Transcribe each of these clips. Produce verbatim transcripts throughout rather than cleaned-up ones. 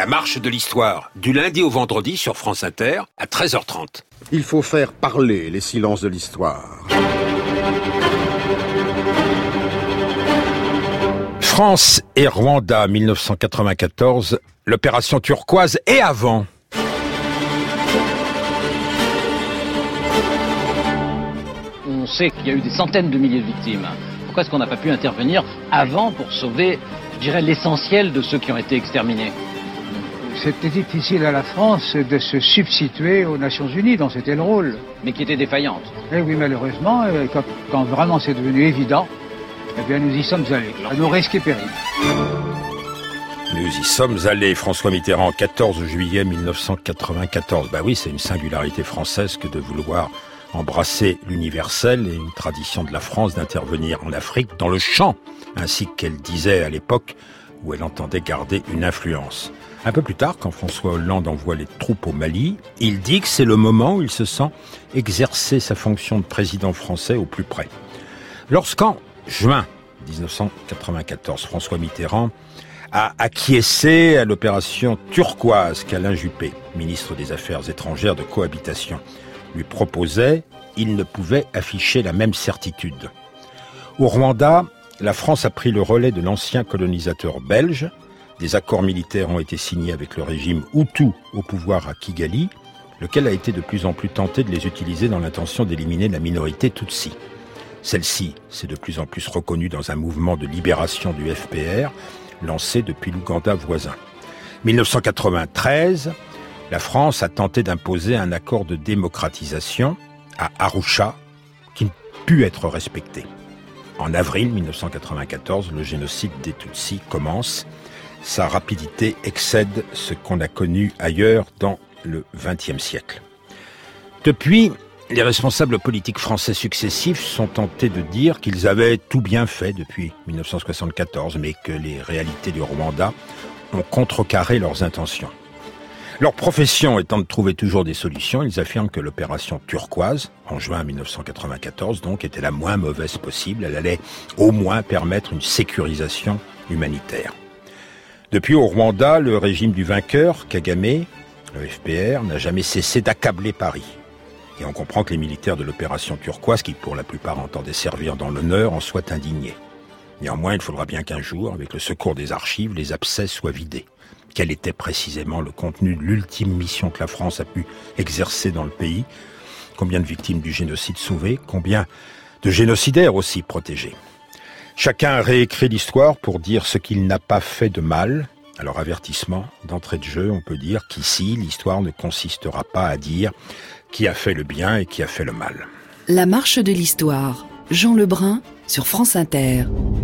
marche de l'histoire, du lundi au vendredi sur France Inter, à treize heures trente. Il faut faire parler les silences de l'histoire. France et Rwanda, mille neuf cent quatre-vingt-quatorze, l'opération turquoise et avant. On sait qu'il y a eu des centaines de milliers de victimes. Pourquoi est-ce qu'on n'a pas pu intervenir avant pour sauver, je dirais, l'essentiel de ceux qui ont été exterminés ? C'était difficile à la France de se substituer aux Nations Unies, dont c'était le rôle. Mais qui étaient défaillantes. Eh oui, malheureusement, quand, quand vraiment c'est devenu évident, eh bien nous y sommes allés, à nos risques et périls. Nous y sommes allés, François Mitterrand, quatorze juillet mille neuf cent quatre-vingt-quatorze. Bah oui, c'est une singularité française que de vouloir embrasser l'universel et une tradition de la France d'intervenir en Afrique dans le champ, ainsi qu'elle disait à l'époque où elle entendait garder une influence. Un peu plus tard, quand François Hollande envoie les troupes au Mali, il dit que c'est le moment où il se sent exercer sa fonction de président français au plus près. Lorsqu'en juin dix-neuf cent quatre-vingt-quatorze, François Mitterrand a acquiescé à l'opération turquoise qu'Alain Juppé, ministre des Affaires étrangères de cohabitation, lui proposait, il ne pouvait afficher la même certitude. Au Rwanda, la France a pris le relais de l'ancien colonisateur belge. Des accords militaires ont été signés avec le régime Hutu au pouvoir à Kigali, lequel a été de plus en plus tenté de les utiliser dans l'intention d'éliminer la minorité Tutsi. Celle-ci s'est de plus en plus reconnue dans un mouvement de libération du F P R, lancé depuis l'Ouganda voisin. mille neuf cent quatre-vingt-treize, la France a tenté d'imposer un accord de démocratisation à Arusha qui ne put être respecté. En avril mille neuf cent quatre-vingt-quatorze, le génocide des Tutsis commence. Sa rapidité excède ce qu'on a connu ailleurs dans le vingtième siècle. Depuis, les responsables politiques français successifs sont tentés de dire qu'ils avaient tout bien fait depuis mille neuf cent soixante-quatorze, mais que les réalités du Rwanda ont contrecarré leurs intentions. Leur profession étant de trouver toujours des solutions, ils affirment que l'opération turquoise, en juin mille neuf cent quatre-vingt-quatorze, donc, était la moins mauvaise possible. Elle allait au moins permettre une sécurisation humanitaire. Depuis au Rwanda, le régime du vainqueur, Kagame, le F P R, n'a jamais cessé d'accabler Paris. Et on comprend que les militaires de l'opération turquoise, qui pour la plupart entendaient servir dans l'honneur, en soient indignés. Néanmoins, il faudra bien qu'un jour, avec le secours des archives, les abcès soient vidés. Quel était précisément le contenu de l'ultime mission que la France a pu exercer dans le pays? Combien de victimes du génocide sauvées? Combien de génocidaires aussi protégés? Chacun a réécrit l'histoire pour dire ce qu'il n'a pas fait de mal. Alors avertissement, d'entrée de jeu, on peut dire qu'ici, l'histoire ne consistera pas à dire qui a fait le bien et qui a fait le mal. La marche de l'histoire, Jean Lebrun sur France Inter.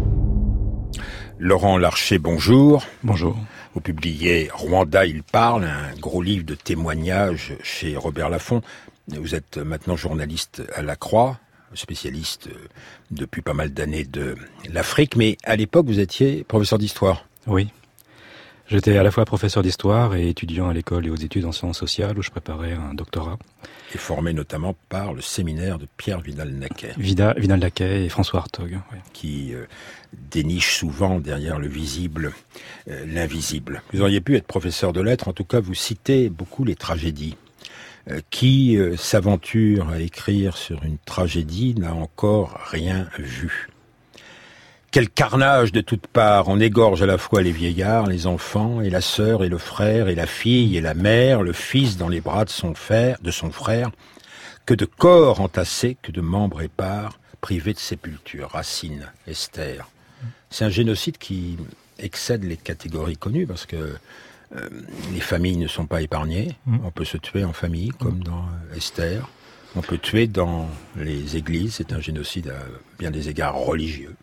Laurent Larcher, bonjour. Bonjour. Vous publiez Rwanda, il parle, un gros livre de témoignages chez Robert Laffont. Vous êtes maintenant journaliste à La Croix, spécialiste depuis pas mal d'années de l'Afrique, mais à l'époque, vous étiez professeur d'histoire. Oui. J'étais à la fois professeur d'histoire et étudiant à l'école et aux études en sciences sociales où je préparais un doctorat. Et formé notamment par le séminaire de Pierre Vidal-Naquet. Vida, Vidal-Naquet et François Hartog. Oui. Qui euh, déniche souvent derrière le visible euh, l'invisible. Vous auriez pu être professeur de lettres, en tout cas vous citez beaucoup les tragédies. Euh, qui euh, s'aventure à écrire sur une tragédie n'a encore rien vu. Quel carnage de toutes parts, on égorge à la fois les vieillards, les enfants, et la sœur, et le frère, et la fille, et la mère, le fils dans les bras de son frère, de son frère. Que de corps entassés, que de membres épars, privés de sépulture. Racine, Esther. C'est un génocide qui excède les catégories connues, parce que euh, les familles ne sont pas épargnées. Mmh. On peut se tuer en famille, comme mmh. dans Esther. On peut tuer dans les églises. C'est un génocide à bien des égards religieux.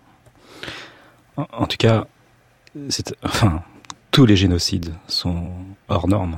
En tout cas, c'est, enfin, tous les génocides sont hors normes.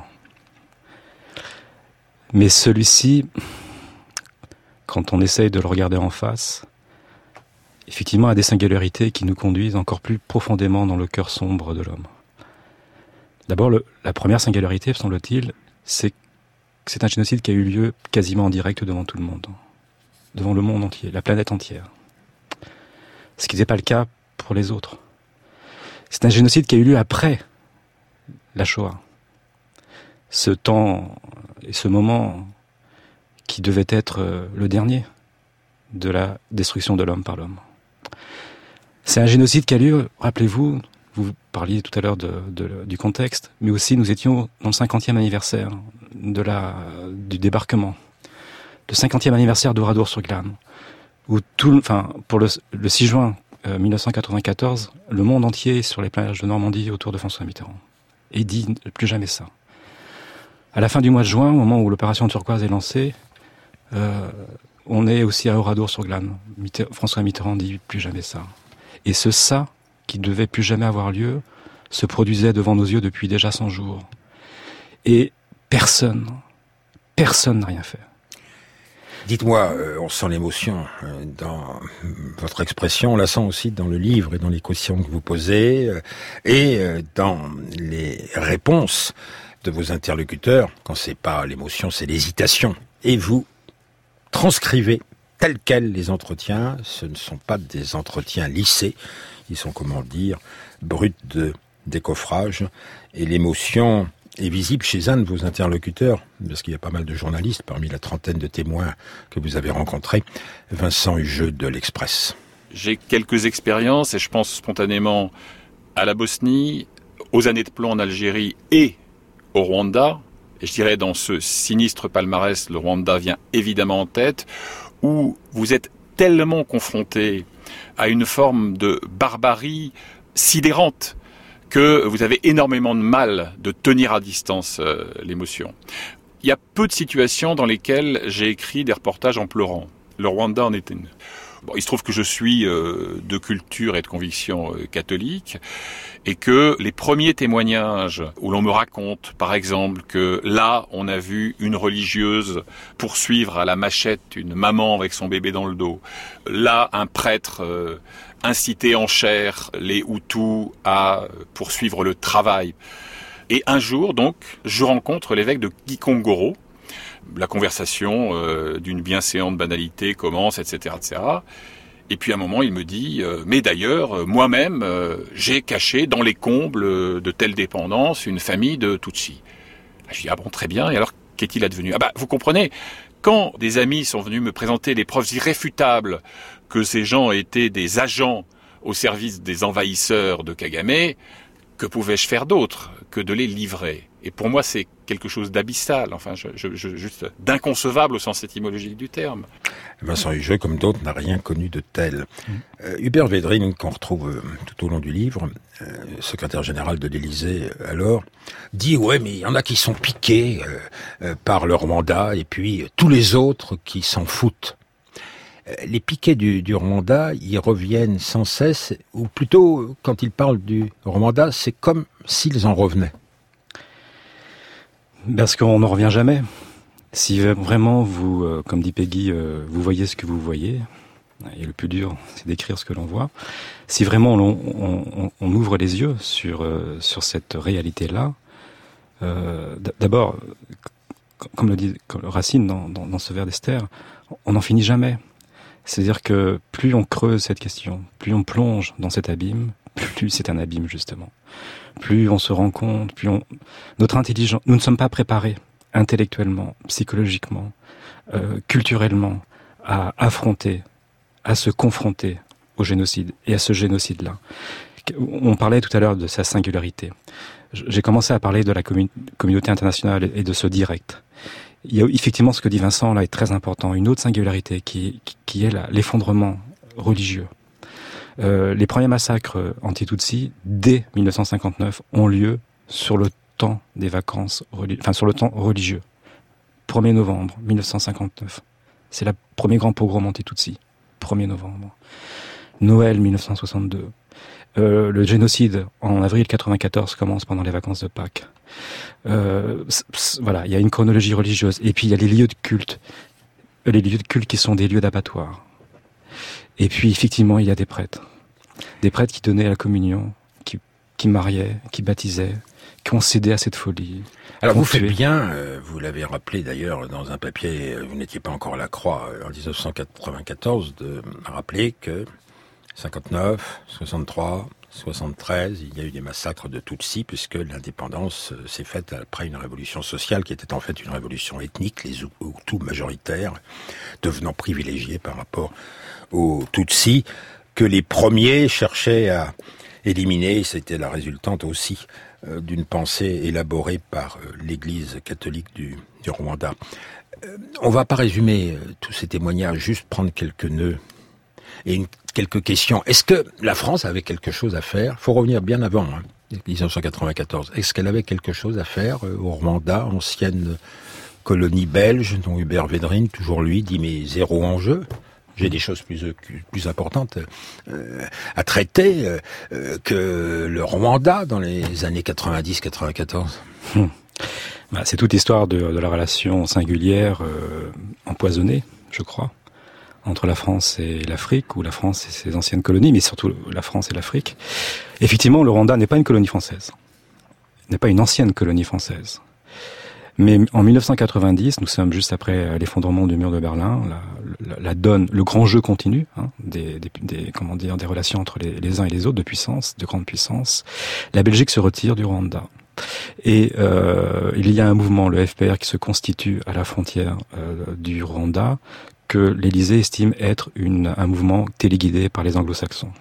Mais celui-ci, quand on essaye de le regarder en face, effectivement a des singularités qui nous conduisent encore plus profondément dans le cœur sombre de l'homme. D'abord, le, la première singularité, semble-t-il, c'est que c'est un génocide qui a eu lieu quasiment en direct devant tout le monde. Devant le monde entier, la planète entière. Ce qui n'était pas le cas pour les autres. C'est un génocide qui a eu lieu après la Shoah. ce temps et ce moment qui devait être le dernier de la destruction de l'homme par l'homme. C'est un génocide qui a lieu, rappelez-vous, vous parliez tout à l'heure de, de, du contexte, mais aussi nous étions dans le cinquantième anniversaire de la, du débarquement, le cinquantième anniversaire d'Oradour-sur-Glane, où tout, enfin, pour le, le six juin euh, mille neuf cent quatre-vingt-quatorze, le monde entier est sur les plages de Normandie autour de François Mitterrand, et dit plus jamais ça. À la fin du mois de juin, au moment où l'opération Turquoise est lancée, euh, on est aussi à Oradour-sur-Glane. Mitter- François Mitterrand dit plus jamais ça. Et ce ça, qui devait plus jamais avoir lieu, se produisait devant nos yeux depuis déjà cent jours. Et personne, personne n'a rien fait. Dites-moi, euh, on sent l'émotion euh, dans votre expression, on la sent aussi dans le livre et dans les questions que vous posez, euh, et euh, dans les réponses de vos interlocuteurs. Quand c'est pas l'émotion, c'est l'hésitation. Et vous transcrivez tel quel les entretiens. Ce ne sont pas des entretiens lissés. Ils sont, comment dire, bruts de décoffrage. Et l'émotion est visible chez un de vos interlocuteurs, parce qu'il y a pas mal de journalistes parmi la trentaine de témoins que vous avez rencontrés, Vincent Hugeux de l'Express. J'ai quelques expériences et je pense spontanément à la Bosnie, aux années de plomb en Algérie et au Rwanda. Et je dirais dans ce sinistre palmarès, le Rwanda vient évidemment en tête, où vous êtes tellement confronté à une forme de barbarie sidérante que vous avez énormément de mal de tenir à distance euh, l'émotion. Il y a peu de situations dans lesquelles j'ai écrit des reportages en pleurant. Le Rwanda en est une. Bon, il se trouve que je suis euh, de culture et de conviction euh, catholique et que les premiers témoignages où l'on me raconte, par exemple, que là, on a vu une religieuse poursuivre à la machette une maman avec son bébé dans le dos, là, un prêtre euh, inciter en chair les Hutus à poursuivre le travail. Et un jour, donc, je rencontre l'évêque de Gikongoro. La conversation euh, d'une bienséante banalité commence, et cetera, et cetera. Et puis à un moment, il me dit euh, « Mais d'ailleurs, euh, moi-même, euh, j'ai caché dans les combles de telle dépendance une famille de Tutsis. » Je dis « Ah bon, très bien. Et alors, qu'est-il advenu ?» Ah bah, vous comprenez, quand des amis sont venus me présenter des preuves irréfutables que ces gens étaient des agents au service des envahisseurs de Kagame, que pouvais-je faire d'autre que de les livrer ? Et pour moi, c'est quelque chose d'abyssal, enfin, je, je, je, juste d'inconcevable au sens étymologique du terme. Vincent Hugeux, comme d'autres, n'a rien connu de tel. Mmh. Euh, Hubert Védrine, qu'on retrouve euh, tout au long du livre, euh, secrétaire général de l'Élysée euh, alors, dit « Ouais, mais il y en a qui sont piqués euh, euh, par leur mandat, et puis euh, tous les autres qui s'en foutent. » Les piquets du, du Rwanda, ils reviennent sans cesse, ou plutôt, quand ils parlent du Rwanda, c'est comme s'ils en revenaient. Parce qu'on n'en revient jamais. Si vraiment vous, euh, comme dit Peggy, euh, vous voyez ce que vous voyez, et le plus dur, c'est d'écrire ce que l'on voit, si vraiment on, on, on ouvre les yeux sur, euh, sur cette réalité-là, euh, d'abord, comme le dit Racine dans, dans, dans ce vers d'Esther, on n'en finit jamais. C'est-à-dire que plus on creuse cette question, plus on plonge dans cet abîme, plus c'est un abîme justement. Plus on se rend compte, plus on... Notre intelligence... Nous ne sommes pas préparés intellectuellement, psychologiquement, euh, culturellement, à affronter, à se confronter au génocide et à ce génocide-là. On parlait tout à l'heure de sa singularité. J'ai commencé à parler de la commun... communauté internationale et de ce direct. Il y a effectivement ce que dit Vincent là est très important, une autre singularité qui, qui est la, l'effondrement religieux. Euh, les premiers massacres anti-Tutsis, dès mille neuf cent cinquante-neuf, ont lieu sur le temps des vacances, religi- enfin sur le temps religieux. premier novembre mille neuf cent cinquante-neuf, c'est le premier grand pogrom anti-Tutsis, premier novembre. Noël mille neuf cent soixante-deux. Euh, le génocide en avril quatre-vingt-quatorze commence pendant les vacances de Pâques. Euh, c- c- voilà, il y a une chronologie religieuse. Et puis il y a les lieux de culte, les lieux de culte qui sont des lieux d'abattoir. Et puis effectivement, il y a des prêtres, des prêtres qui donnaient la communion, qui, qui mariaient, qui baptisaient, qui ont cédé à cette folie. Alors vous faites bien, euh, vous l'avez rappelé d'ailleurs dans un papier, vous n'étiez pas encore à la Croix en dix-neuf cent quatre-vingt-quatorze, de rappeler que cinquante-neuf, soixante-trois, soixante-treize, il y a eu des massacres de Tutsis, puisque l'indépendance s'est faite après une révolution sociale qui était en fait une révolution ethnique, les Hutus majoritaires devenant privilégiés par rapport aux Tutsis, que les premiers cherchaient à éliminer. C'était la résultante aussi euh, d'une pensée élaborée par euh, l'Église catholique du, du Rwanda. Euh, on va pas résumer euh, tous ces témoignages, juste prendre quelques nœuds et une, quelques questions. Est-ce que la France avait quelque chose à faire ? Il faut revenir bien avant, hein, dix-neuf cent quatre-vingt-quatorze. Est-ce qu'elle avait quelque chose à faire euh, au Rwanda, ancienne colonie belge, dont Hubert Védrine, toujours lui, dit mais zéro enjeu ? J'ai des choses plus plus importantes euh, à traiter euh, que le Rwanda dans les années quatre-vingt-dix quatre-vingt-quatorze. Hum. Bah, c'est toute l'histoire de, de la relation singulière euh, empoisonnée, je crois, entre la France et l'Afrique, ou la France et ses anciennes colonies, mais surtout la France et l'Afrique. Effectivement, le Rwanda n'est pas une colonie française, n'est pas une ancienne colonie française. Mais en mille neuf cent quatre-vingt-dix, nous sommes juste après l'effondrement du mur de Berlin, la, la, la donne, le grand jeu continue, hein, des, des, des, comment dire, des relations entre les, les uns et les autres de puissance, de grande puissance. La Belgique se retire du Rwanda. Et euh, il y a un mouvement, le F P R, qui se constitue à la frontière euh, du Rwanda, que l'Élysée estime être une, un mouvement téléguidé par les anglo-saxons.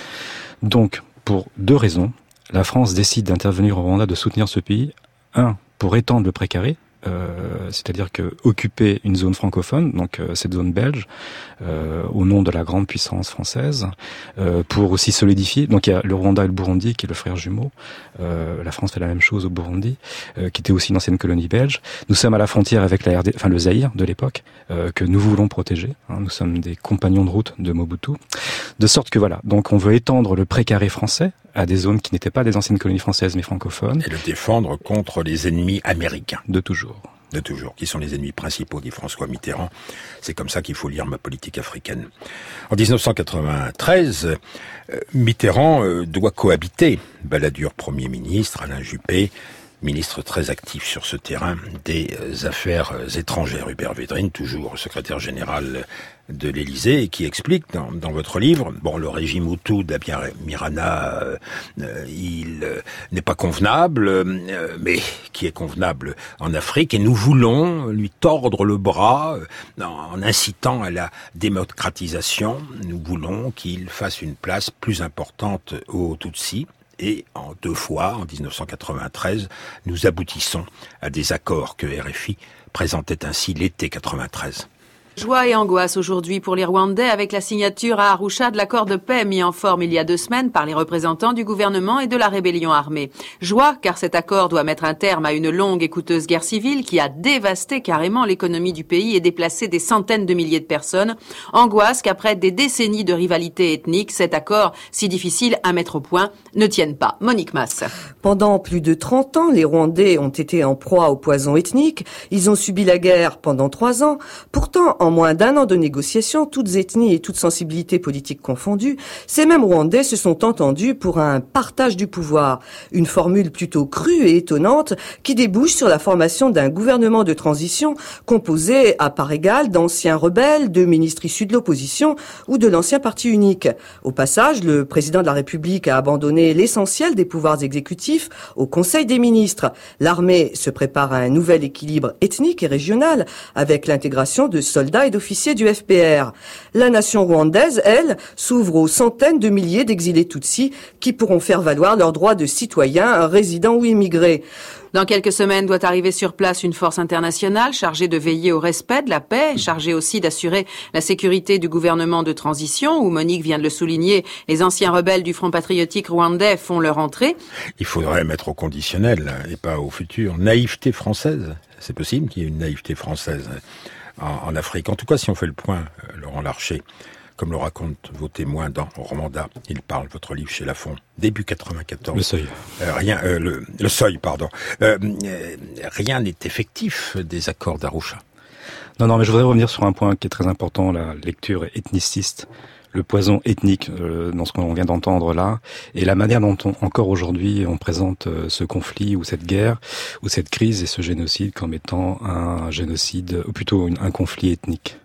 Donc, pour deux raisons, la France décide d'intervenir au Rwanda, de soutenir ce pays. Un, pour étendre le précaré, euh, c'est-à-dire que occuper une zone francophone, donc euh, cette zone belge, euh, au nom de la grande puissance française, euh, pour aussi solidifier. Donc il y a le Rwanda et le Burundi, qui est le frère jumeau. Euh, la France fait la même chose au Burundi, euh, qui était aussi une ancienne colonie belge. Nous sommes à la frontière avec la R D, enfin le Zaïre de l'époque, euh, que nous voulons protéger. Hein, nous sommes des compagnons de route de Mobutu, de sorte que voilà. Donc on veut étendre le précaré français à des zones qui n'étaient pas des anciennes colonies françaises mais francophones. Et le défendre contre les ennemis américains. De toujours. De toujours, qui sont les ennemis principaux, dit François Mitterrand. C'est comme ça qu'il faut lire ma politique africaine. En dix-neuf cent quatre-vingt-treize, euh, Mitterrand euh, doit cohabiter Balladur Premier ministre, Alain Juppé, ministre très actif sur ce terrain des euh, affaires euh, étrangères. Hubert Védrine, toujours secrétaire général de l'Élysée, et qui explique dans, dans votre livre, bon, le régime Hutu d'Abiyamirana, euh, euh, il euh, n'est pas convenable, euh, mais qui est convenable en Afrique, et nous voulons lui tordre le bras euh, en incitant à la démocratisation. Nous voulons qu'il fasse une place plus importante aux Tutsis. Et en deux fois, en dix-neuf cent quatre-vingt-treize, nous aboutissons à des accords que R F I présentait ainsi l'été quatre-vingt-treize. Joie et angoisse aujourd'hui pour les Rwandais avec la signature à Arusha de l'accord de paix mis en forme il y a deux semaines par les représentants du gouvernement et de la rébellion armée. Joie car cet accord doit mettre un terme à une longue et coûteuse guerre civile qui a dévasté carrément l'économie du pays et déplacé des centaines de milliers de personnes. Angoisse qu'après des décennies de rivalité ethnique, cet accord, si difficile à mettre au point, ne tienne pas. Monique Masse. Pendant plus de trente ans, les Rwandais ont été en proie au poison ethnique. Ils ont subi la guerre pendant trois ans. Pourtant, en moins d'un an de négociations, toutes ethnies et toutes sensibilités politiques confondues, ces mêmes Rwandais se sont entendus pour un partage du pouvoir. Une formule plutôt crue et étonnante qui débouche sur la formation d'un gouvernement de transition composé à part égale d'anciens rebelles, de ministres issus de l'opposition ou de l'ancien parti unique. Au passage, le président de la République a abandonné l'essentiel des pouvoirs exécutifs au Conseil des ministres. L'armée se prépare à un nouvel équilibre ethnique et régional avec l'intégration de soldats et d'officiers du F P R. La nation rwandaise, elle, s'ouvre aux centaines de milliers d'exilés Tutsis qui pourront faire valoir leurs droits de citoyens, résidents ou immigrés. Dans quelques semaines doit arriver sur place une force internationale chargée de veiller au respect de la paix, chargée aussi d'assurer la sécurité du gouvernement de transition, où Monique vient de le souligner, les anciens rebelles du Front patriotique rwandais font leur entrée. Il faudrait mettre au conditionnel et pas au futur. Naïveté française, c'est possible qu'il y ait une naïveté française en, en Afrique. En tout cas, si on fait le point, Laurent Larcher, comme le racontent vos témoins dans Rwanda, il parle, votre livre chez Lafon, début quatre-vingt-quatorze. Le seuil. Euh, rien, euh, le, le seuil, pardon. Euh, euh, rien n'est effectif des accords d'Arusha. Non, non, mais je voudrais revenir sur un point qui est très important, la lecture ethniciste, le poison ethnique euh, dans ce qu'on vient d'entendre là, et la manière dont on, encore aujourd'hui on présente euh, ce conflit ou cette guerre ou cette crise et ce génocide comme étant un génocide, ou plutôt une, un conflit ethnique.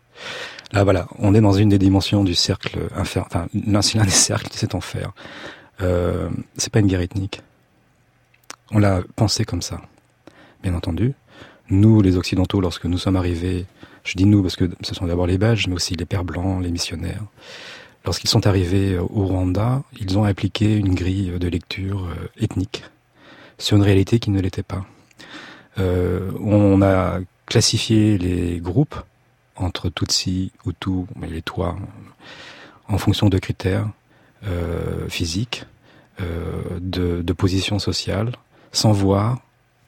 Là, voilà, on est dans une des dimensions du cercle infernal, enfin, l'un des cercles de cet enfer. Euh, c'est pas une guerre ethnique. On l'a pensé comme ça. Bien entendu, nous, les Occidentaux, lorsque nous sommes arrivés, je dis nous parce que ce sont d'abord les Belges, mais aussi les Pères Blancs, les missionnaires. Lorsqu'ils sont arrivés au Rwanda, ils ont appliqué une grille de lecture euh, ethnique sur une réalité qui ne l'était pas. Euh, on a classifié les groupes entre Tutsi, Hutu, mais les Twa, en fonction de critères euh, physiques, euh, de, de position sociale, sans voir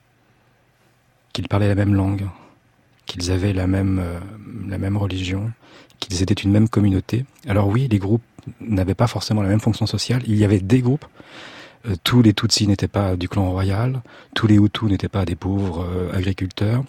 qu'ils parlaient la même langue, qu'ils avaient la même, euh, la même religion, qu'ils étaient une même communauté. Alors oui, les groupes n'avaient pas forcément la même fonction sociale. Il y avait des groupes. Euh, tous les Tutsis n'étaient pas du clan royal. Tous les Hutus n'étaient pas des pauvres euh, agriculteurs.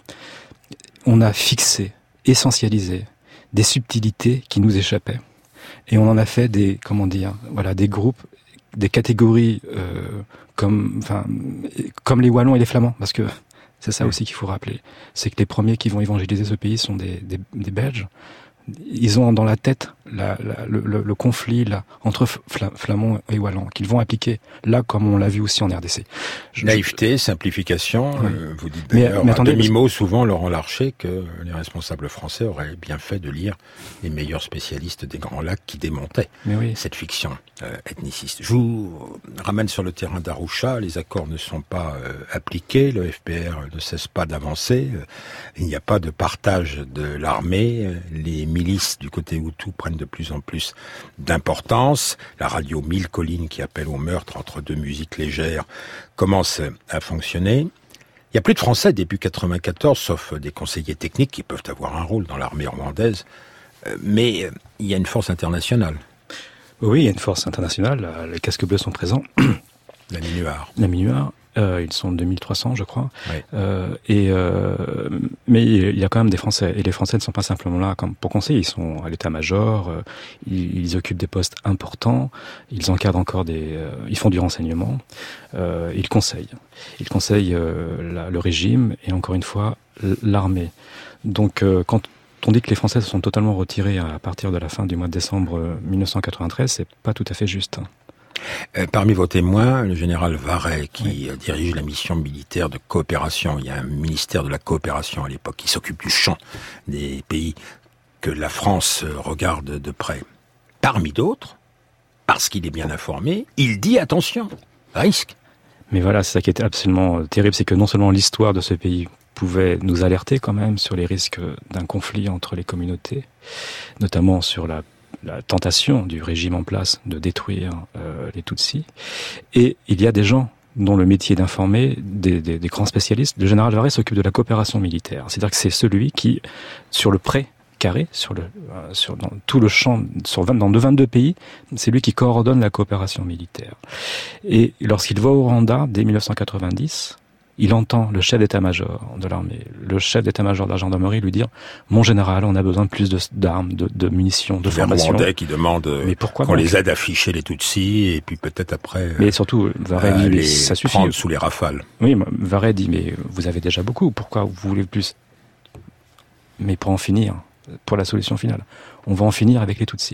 On a fixé, essentialisé des subtilités qui nous échappaient. Et on en a fait des, comment dire, voilà, des groupes, des catégories euh, comme, enfin, comme les Wallons et les Flamands, parce que c'est ça aussi qu'il faut rappeler. C'est que les premiers qui vont évangéliser ce pays sont des, des, des Belges. Ils ont dans la tête la, la, le, le, le conflit là, entre fla, Flamands et Wallons, qu'ils vont appliquer là, comme on l'a vu aussi en R D C. Je, Naïveté, je... simplification. Oui. Euh, vous dites d'ailleurs, à demi-mot souvent, Laurent Larcher, que les responsables français auraient bien fait de lire les meilleurs spécialistes des Grands Lacs qui démontaient oui. cette fiction euh, ethniciste. Je vous ramène sur le terrain d'Arusha. Les accords ne sont pas euh, appliqués. Le F P R ne cesse pas d'avancer. Il n'y a pas de partage de l'armée. Les milices du côté Hutu prennent de plus en plus d'importance. La radio Mille Collines qui appelle au meurtre entre deux musiques légères commence à fonctionner. Il n'y a plus de Français début quatre-vingt-quatorze, sauf des conseillers techniques qui peuvent avoir un rôle dans l'armée rwandaise. Mais il y a une force internationale. Oui, il y a une force internationale. Les casques bleus sont présents. La Minuar. La Minuar. Euh, ils sont deux mille trois cents, je crois. Oui. Euh, et euh, mais il y a quand même des Français. Et les Français ne sont pas simplement là comme pour conseiller. Ils sont à l'état-major. Euh, ils, ils occupent des postes importants. Ils encadrent encore des. Euh, ils font du renseignement. Euh, ils conseillent. Ils conseillent euh, la, le régime et encore une fois l'armée. Donc euh, quand on dit que les Français se sont totalement retirés à partir de la fin du mois de décembre mille neuf cent quatre-vingt-treize, c'est pas tout à fait juste. Euh, parmi vos témoins, le général Varret, qui oui. euh, dirige la mission militaire de coopération. Il y a un ministère de la coopération à l'époque qui s'occupe du champ des pays que la France euh, regarde de près. Parmi d'autres, parce qu'il est bien informé, il dit attention, risque. Mais voilà, c'est ça qui était absolument terrible, c'est que non seulement l'histoire de ce pays pouvait nous alerter quand même sur les risques d'un conflit entre les communautés, notamment sur la la tentation du régime en place de détruire euh, les Tutsis. Et il y a des gens dont le métier d'informer, des, des, des grands spécialistes. Le général Varret s'occupe de la coopération militaire. C'est-à-dire que c'est celui qui, sur le pré carré, sur le, euh, sur dans tout le champ, sur vingt, dans vingt-deux pays, c'est lui qui coordonne la coopération militaire. Et lorsqu'il va au Rwanda, dès mille neuf cent quatre-vingt-dix, il entend le chef d'état-major de l'armée, le chef d'état-major de la gendarmerie lui dire « Mon général, on a besoin de plus de, d'armes, de, de munitions, de formation. » Les Rwandais qui demandent mais pourquoi qu'on donc les aide à ficher les Tutsis et puis peut-être après mais surtout, Varret dit, les ça suffit. prendre sous les rafales. Oui, Varret dit « Mais vous avez déjà beaucoup, pourquoi vous voulez plus ?» Mais pour en finir, pour la solution finale, on va en finir avec les Tutsis.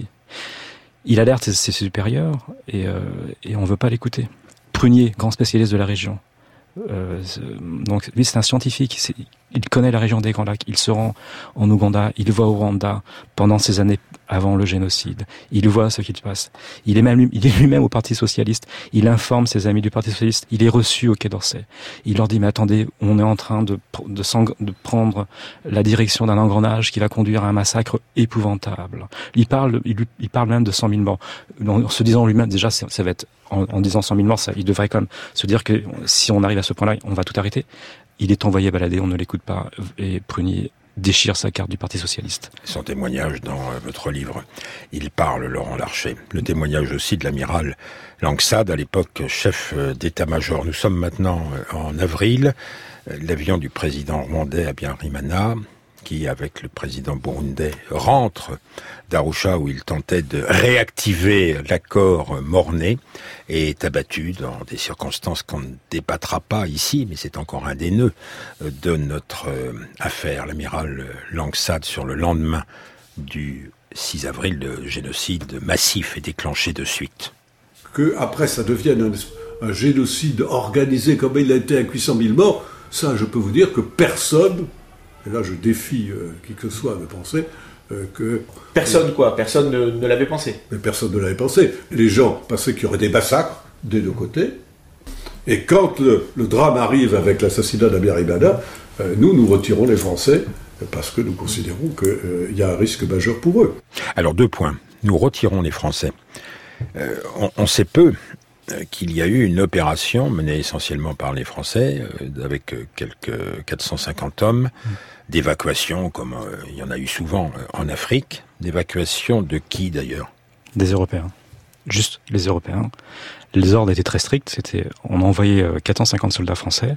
Il alerte ses, ses supérieurs et, euh, et on ne veut pas l'écouter. Prunier, grand spécialiste de la région. Euh, donc lui c'est un scientifique, c'est, il connaît la région des Grands Lacs, il se rend en Ouganda, il va au Rwanda pendant ces années avant le génocide, il voit ce qui se passe, il est même il est lui-même au Parti Socialiste, il informe ses amis du Parti Socialiste, il est reçu au Quai d'Orsay, il leur dit mais attendez, on est en train de, de, de prendre la direction d'un engrenage qui va conduire à un massacre épouvantable. Il parle, il, il parle même de cent mille morts, en se disant lui-même déjà ça va être En, en disant cent mille morts, ça, il devrait quand même se dire que si on arrive à ce point-là, on va tout arrêter. Il est envoyé balader, on ne l'écoute pas, et Prunier déchire sa carte du Parti Socialiste. Son témoignage dans euh, votre livre, il parle, Laurent Larcher. Le témoignage aussi de l'amiral Langsad, à l'époque chef d'état-major. Nous sommes maintenant en avril. L'avion du président rwandais Habyarimana, qui, avec le président burundais, rentre d'Arusha où il tentait de réactiver l'accord Mornay et est abattu dans des circonstances qu'on ne débattra pas ici, mais c'est encore un des nœuds de notre affaire. L'amiral Langsad, sur le lendemain du six avril, le génocide massif est déclenché de suite. qu'après ça devienne un, un génocide organisé comme il a été avec huit cent mille morts, ça je peux vous dire que personne, et là je défie euh, qui que ce soit de penser, euh, que... Personne quoi Personne ne, ne l'avait pensé. Mais personne ne l'avait pensé. Les gens pensaient qu'il y aurait des massacres des deux côtés, et quand le, le drame arrive avec l'assassinat d'Amir Ibada, euh, nous, nous retirons les Français, parce que nous considérons qu'il euh, y a un risque majeur pour eux. Alors deux points. Nous retirons les Français. Euh, on, on sait peu euh, qu'il y a eu une opération menée essentiellement par les Français, euh, avec euh, quelques quatre cent cinquante hommes, mmh. d'évacuation, comme euh, il y en a eu souvent euh, en Afrique. D'évacuation de qui d'ailleurs ? Des Européens. Juste les Européens. Les ordres étaient très stricts. C'était, on a envoyé euh, quatre cent cinquante soldats français,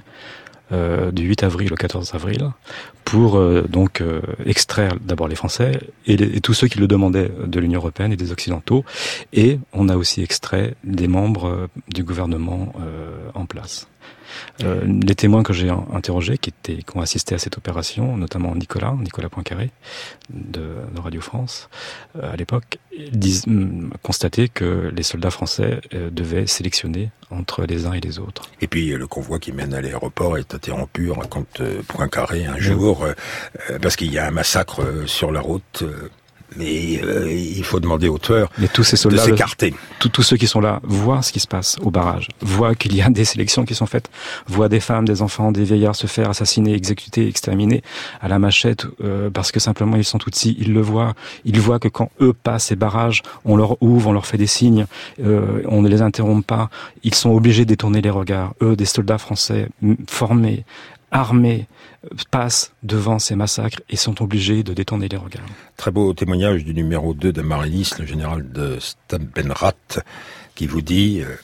Euh, du huit avril au quatorze avril, pour euh, donc euh, extraire d'abord les Français et, les, et tous ceux qui le demandaient de l'Union européenne et des Occidentaux. Et on a aussi extrait des membres euh, du gouvernement euh, en place. Euh, les témoins que j'ai interrogés, qui, étaient, qui ont assisté à cette opération, notamment Nicolas, Nicolas Poincaré, de, de Radio France, euh, à l'époque, disent, constataient que les soldats français euh, devaient sélectionner entre les uns et les autres. Et puis le convoi qui mène à l'aéroport est interrompu, raconte euh, Poincaré un jour, euh, euh, parce qu'il y a un massacre euh, sur la route. Euh, Mais euh, il faut demander aux tueurs Mais tous ces soldats, de s'écarter. Tous, tous ceux qui sont là voient ce qui se passe au barrage, voient qu'il y a des sélections qui sont faites, voient des femmes, des enfants, des vieillards se faire assassiner, exécuter, exterminer à la machette euh, parce que simplement ils sont Tutsis. Ils le voient. Ils voient que quand eux passent ces barrages, on leur ouvre, on leur fait des signes, euh, on ne les interrompt pas. Ils sont obligés de détourner les regards. Eux, des soldats français formés, armés, passent devant ces massacres et sont obligés de détourner les regards. Très beau témoignage du numéro deux de Marilis, le général de Stambenrat, qui vous dit, euh,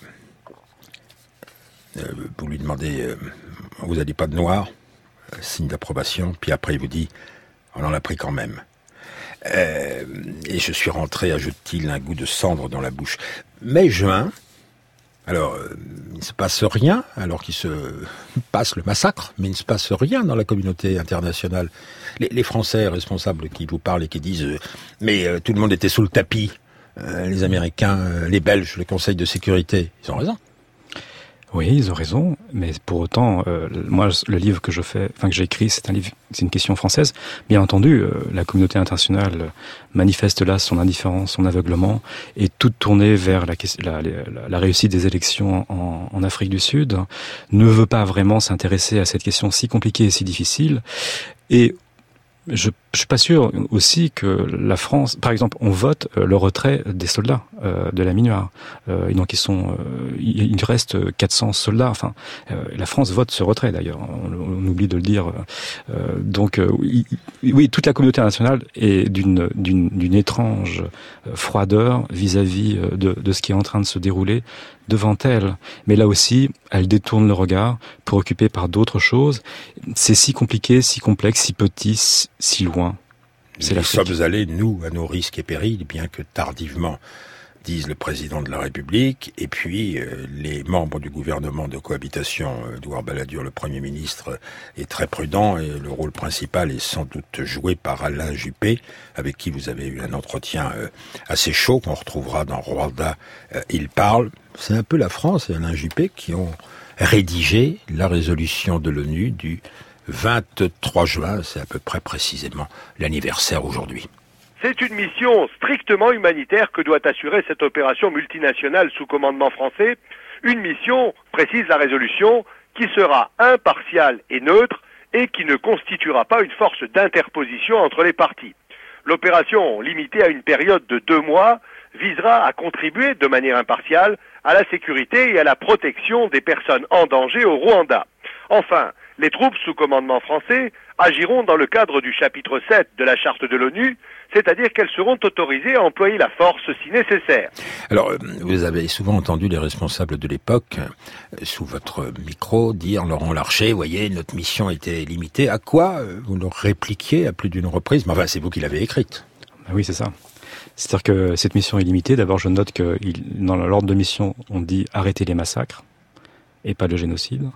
euh, vous lui demandez, euh, vous n'avez pas de noir, euh, signe d'approbation, puis après il vous dit, on en a pris quand même. Euh, et je suis rentré, ajoute-t-il, un goût de cendre dans la bouche. Mai-juin, alors, euh, il ne se passe rien, alors qu'il se passe le massacre, mais il ne se passe rien dans la communauté internationale. Les, les Français responsables qui vous parlent et qui disent euh, « mais euh, tout le monde était sous le tapis, euh, les Américains, euh, les Belges, le Conseil de sécurité », ils ont raison. Oui, ils ont raison, mais pour autant, euh, moi, le livre que je fais, enfin que j'ai écrit, c'est un livre, c'est une question française. Bien entendu, euh, la communauté internationale manifeste là son indifférence, son aveuglement, et toute tournée vers la, la, la, la réussite des élections en, en Afrique du Sud, ne veut pas vraiment s'intéresser à cette question si compliquée et si difficile. Et je, je suis pas sûr aussi que la France, par exemple, on vote le retrait des soldats euh, de la MINUSMA. Euh, et donc ils sont, euh, il, il reste quatre cents soldats. Enfin, euh, la France vote ce retrait d'ailleurs. On, on oublie de le dire. Euh, donc euh, oui, oui, toute la communauté internationale est d'une d'une, d'une étrange froideur vis-à-vis de, de ce qui est en train de se dérouler devant elle. Mais là aussi, elle détourne le regard, préoccupée par d'autres choses. C'est si compliqué, si complexe, si petit, si, si loin. C'est Nous sommes allés, nous, à nos risques et périls, bien que tardivement, disent le président de la République, et puis euh, les membres du gouvernement de cohabitation, euh, Édouard Balladur, le Premier ministre, est très prudent, et le rôle principal est sans doute joué par Alain Juppé, avec qui vous avez eu un entretien euh, assez chaud, qu'on retrouvera dans Rwanda. Euh, il parle, c'est un peu la France et Alain Juppé qui ont rédigé la résolution de l'ONU du vingt-trois juin, c'est à peu près précisément l'anniversaire aujourd'hui. C'est une mission strictement humanitaire que doit assurer cette opération multinationale sous commandement français. Une mission, précise la résolution, qui sera impartiale et neutre et qui ne constituera pas une force d'interposition entre les parties. L'opération, limitée à une période de deux mois, visera à contribuer de manière impartiale à la sécurité et à la protection des personnes en danger au Rwanda. Enfin, les troupes sous commandement français agiront dans le cadre du chapitre sept de la Charte de l'ONU, c'est-à-dire qu'elles seront autorisées à employer la force si nécessaire. Alors, vous avez souvent entendu les responsables de l'époque, sous votre micro, dire Laurent Larcher, voyez, notre mission était limitée. À quoi vous leur répliquiez à plus d'une reprise? Mais enfin, c'est vous qui l'avez écrite. Oui, c'est ça. C'est-à-dire que cette mission est limitée. D'abord, je note que il, dans l'ordre de mission, on dit arrêter les massacres et pas le génocide.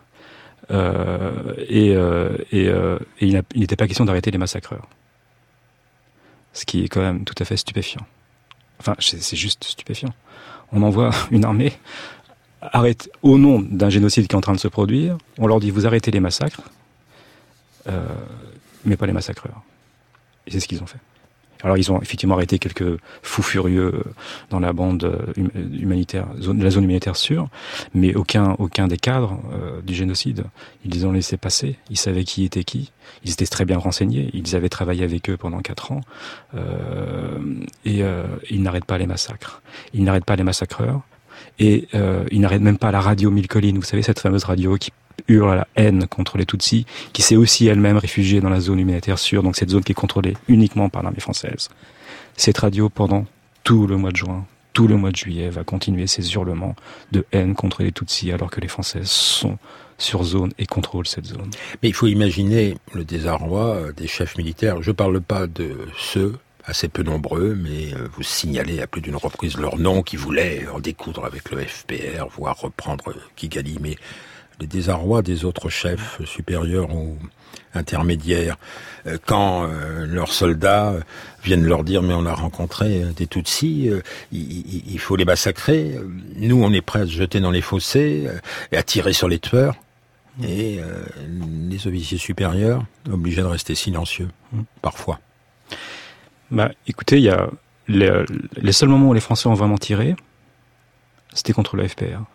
Euh, et, euh, et, euh, et il n'était pas question d'arrêter les massacreurs. Ce qui est quand même tout à fait stupéfiant. Enfin, c'est, c'est juste stupéfiant. On envoie une armée arrête au nom d'un génocide qui est en train de se produire. On leur dit vous arrêtez les massacres, euh, mais pas les massacreurs. Et c'est ce qu'ils ont fait. Alors ils ont effectivement arrêté quelques fous furieux dans la bande humanitaire, zone, la zone humanitaire sûre, mais aucun aucun des cadres euh, du génocide, ils les ont laissés passer. Ils savaient qui était qui. Ils étaient très bien renseignés. Ils avaient travaillé avec eux pendant quatre ans. Euh, et euh, ils n'arrêtent pas les massacres. Ils n'arrêtent pas les massacreurs. Et euh, ils n'arrêtent même pas la radio Mille Collines. Vous savez, cette fameuse radio qui hurle la haine contre les Tutsis, qui s'est aussi elle-même réfugiée dans la zone humanitaire sûre, donc cette zone qui est contrôlée uniquement par l'armée française. Cette radio, pendant tout le mois de juin, tout le mois de juillet, va continuer ses hurlements de haine contre les Tutsis, alors que les Français sont sur zone et contrôlent cette zone. Mais il faut imaginer le désarroi des chefs militaires. Je ne parle pas de ceux, assez peu nombreux, mais vous signalez à plus d'une reprise leur nom, qui voulaient en découdre avec le F P R, voire reprendre Kigali, mais le désarroi des autres chefs supérieurs ou intermédiaires, quand euh, leurs soldats viennent leur dire mais on a rencontré des Tutsis, euh, il, il faut les massacrer, nous on est prêts à se jeter dans les fossés euh, et à tirer sur les tueurs, et euh, les officiers supérieurs obligés de rester silencieux, mmh. parfois. Bah, écoutez, il y a les, les seuls moments où les Français ont vraiment tiré, c'était contre le F P R.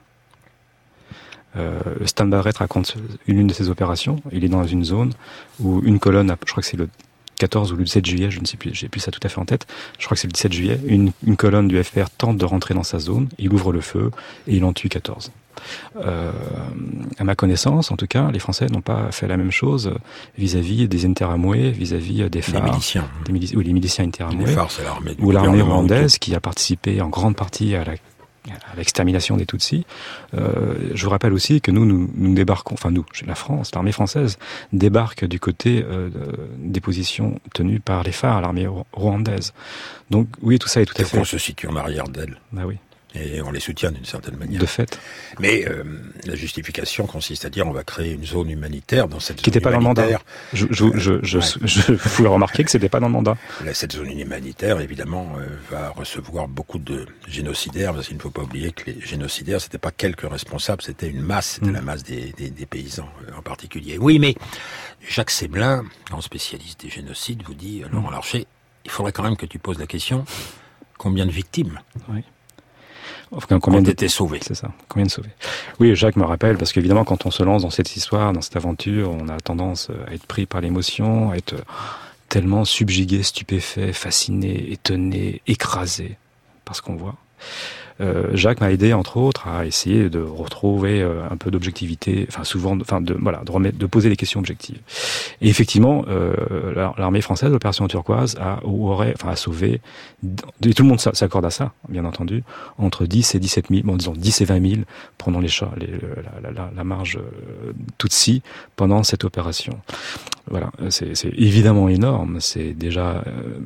Euh, Stan Barrett raconte une, une de ses opérations. Il est dans une zone où une colonne, je crois que c'est le quatorze ou le dix-sept juillet, je ne sais plus, j'ai plus ça tout à fait en tête. Je crois que c'est le dix-sept juillet. Une, une colonne du F P R tente de rentrer dans sa zone. Il ouvre le feu et il en tue quatorze. Euh, à ma connaissance, en tout cas, les Français n'ont pas fait la même chose vis-à-vis des Interamwe, vis-à-vis des F A R. Les miliciens. Des milici- oui, les miliciens Interamwe. Les F A R, c'est l'armée du ou l'armée rwandaise tout. qui a participé en grande partie à la à l'extermination des Tutsis. Euh, je vous rappelle aussi que nous, nous, nous débarquons, enfin nous, la France, l'armée française, débarque du côté euh, de, des positions tenues par les F A R, l'armée rwandaise. Donc oui, tout ça est tout à fait... On se situe en arrière d'elle. Bah oui. Et on les soutient d'une certaine manière. De fait. Mais euh, la justification consiste à dire on va créer une zone humanitaire dans cette qui zone n'était pas dans le mandat. Je, je, je, je, ouais. je, je vous le remarquer que c'était pas dans le mandat. Là, cette zone humanitaire, évidemment, euh, va recevoir beaucoup de génocidaires, parce qu'il ne faut pas oublier que les génocidaires, c'était pas quelques responsables, c'était une masse, c'était mmh. la masse des, des, des paysans euh, en particulier. Oui, mais Jacques Séblin, grand spécialiste des génocides, vous dit, mmh. Laurent Larcher, il faudrait quand même que tu poses la question, combien de victimes ? Oui. Enfin, combien ont été sauvés. C'est ça. Combien de sauvés. Oui, Jacques me rappelle, parce qu'évidemment, quand on se lance dans cette histoire, dans cette aventure, on a tendance à être pris par l'émotion, à être tellement subjugué, stupéfait, fasciné, étonné, écrasé par ce qu'on voit. Euh, Jacques m'a aidé, entre autres, à essayer de retrouver euh, un peu d'objectivité, enfin souvent, enfin de voilà, de remettre, de poser des questions objectives. Et effectivement, euh, l'armée française, l'opération turquoise, a aurait, enfin a sauvé, et tout le monde s'accorde à ça, bien entendu, entre dix et dix-sept mille, bon disons dix et vingt mille, prenons les chats, les, la, la, la marge euh, Tutsi pendant cette opération. Voilà, c'est, c'est évidemment énorme, c'est déjà euh,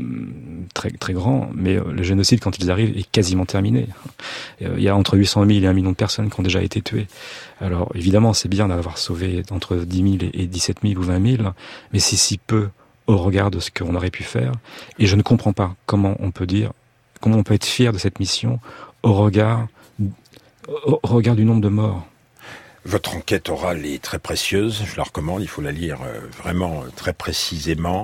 très très grand, mais euh, le génocide, quand ils arrivent, est quasiment terminé. Euh, il y a entre huit cent mille et un million de personnes qui ont déjà été tuées. Alors évidemment, c'est bien d'avoir sauvé entre dix mille et dix-sept mille ou vingt mille, mais c'est si peu au regard de ce qu'on aurait pu faire. Et je ne comprends pas comment on peut dire, comment on peut être fier de cette mission au regard, au regard du nombre de morts. Votre enquête orale est très précieuse, je la recommande, il faut la lire vraiment très précisément.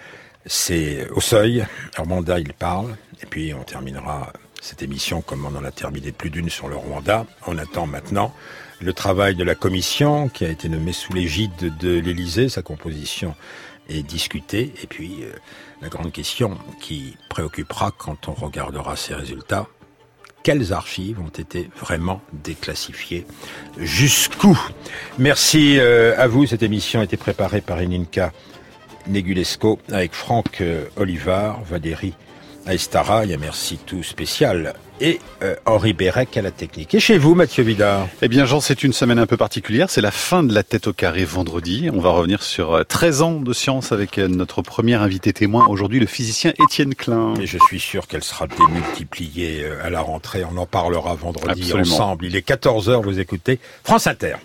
C'est au seuil, Rwanda il parle, et puis on terminera cette émission comme on en a terminé plus d'une sur le Rwanda. On attend maintenant le travail de la commission qui a été nommée sous l'égide de l'Élysée, sa composition est discutée, et puis euh, la grande question qui préoccupera quand on regardera ces résultats, quelles archives ont été vraiment déclassifiées? Jusqu'où? Merci euh, à vous. Cette émission a été préparée par Eninka Negulesco avec Franck euh, Olivard, Valérie Aestara, il y a merci tout spécial, et euh, Henri Bérec à la technique. Et chez vous, Mathieu Vidard? Eh bien, Jean, c'est une semaine un peu particulière. C'est la fin de la tête au carré vendredi. On va revenir sur treize ans de science avec notre premier invité témoin aujourd'hui, le physicien Étienne Klein. Et je suis sûr qu'elle sera démultipliée à la rentrée. On en parlera vendredi Absolument. Ensemble. Il est quatorze heures, vous écoutez France Inter.